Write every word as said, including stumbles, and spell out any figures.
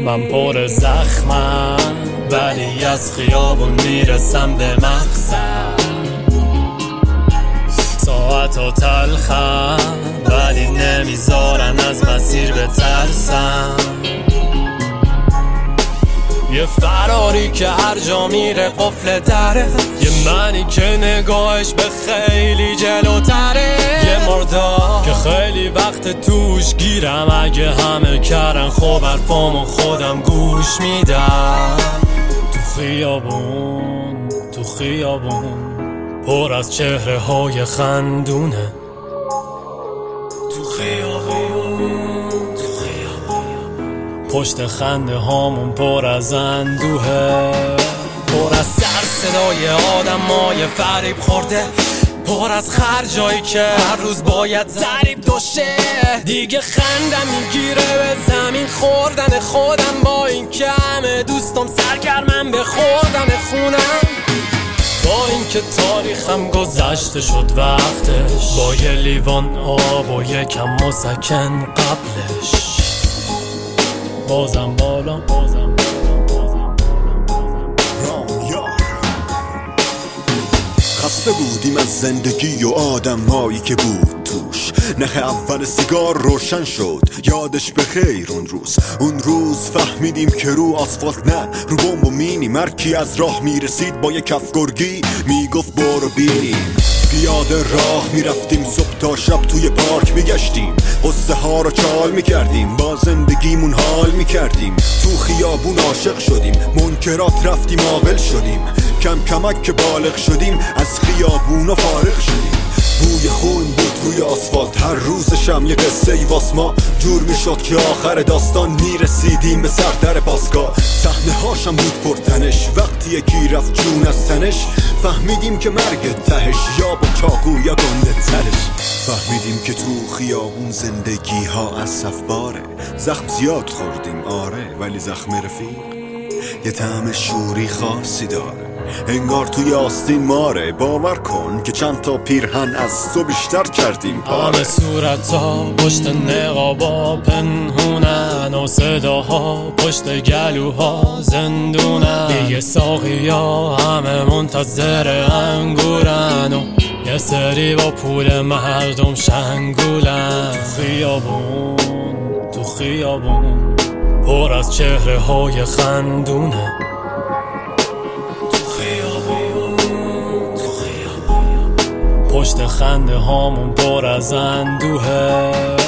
من پر زخمم ولی از خیابون میرسم به مقصد. ساعت و تلخم ولی نمیذارن از مسیر بترسم. یه فراری که هر جا میره قفل دره، یه منی که نگاهش به خیلی جلوتره، یه مردار که خیلی وقت توش گیرم. اگه همه کردن خب حرفامو خودم گوش میدم. تو خیابون تو خیابون پر از چهره های خندونه. تو خیابون تو خیابون پشت خنده هامون پر از اندوهه، پر از سر صدای آدمای فریب خورده، پر از خرجایی که هر روز باید ضریب دوشه. دیگه خندم میگیره به زمین خوردن خودم، با این که همه دوستم سرگرمم به خوردن خونم. با این که تاریخم گذشته شد وقتش، با یه لیوان آب و یکم مسکن قبلش. بازم بالا بازم خسته بودیم از زندگی و آدمایی که بود توش. نخ اول سیگار روشن شد، یادش بخیر اون روز. اون روز فهمیدیم که رو آسفالت نه، رو بمب و مینی. مرکی از راه میرسید با یک کف گرگی میگفت برو بینیم. پیاده راه میرفتیم صبح تا شب توی پارک میگشتیم، قصه ها رو چال میکردیم، با زندگیمون حال میکردیم. تو خیابون عاشق شدیم، منکرات رفتیم عاقل شدیم. کم کمک که بالغ شدیم از خیابون فارغ شدیم. بوی خون بود روی آسفالت، هر روزشم یه قصه ای واس ما. جور میشد که آخر داستان میرسیدیم به سردر پاسگاه. صحنه هاشم بود پرتنش، وقتی یکی رفت جون از تنش. فهمیدیم که مرگ تهش یا با چاقو یا گنده ترش. فهمیدیم که تو خیابون زندگی ها از صفباره. زخم زیاد خوردیم آره، ولی زخم رفیق یه طعم شوری خاصی داره. انگار توی آستین ماره، باور کن که چند تا پیرهن از تو بیشتر کردیم پاره. همه صورتا پشت نقابا پنهونن و صداها پشت گلوها زندونن. دیگه ساقیا همه منتظر انگورن و یه سری با پول مردم شنگولن. تو خیابون تو خیابون پر از چهره های خندونه. پشت خنده هامون پر از اندوهه.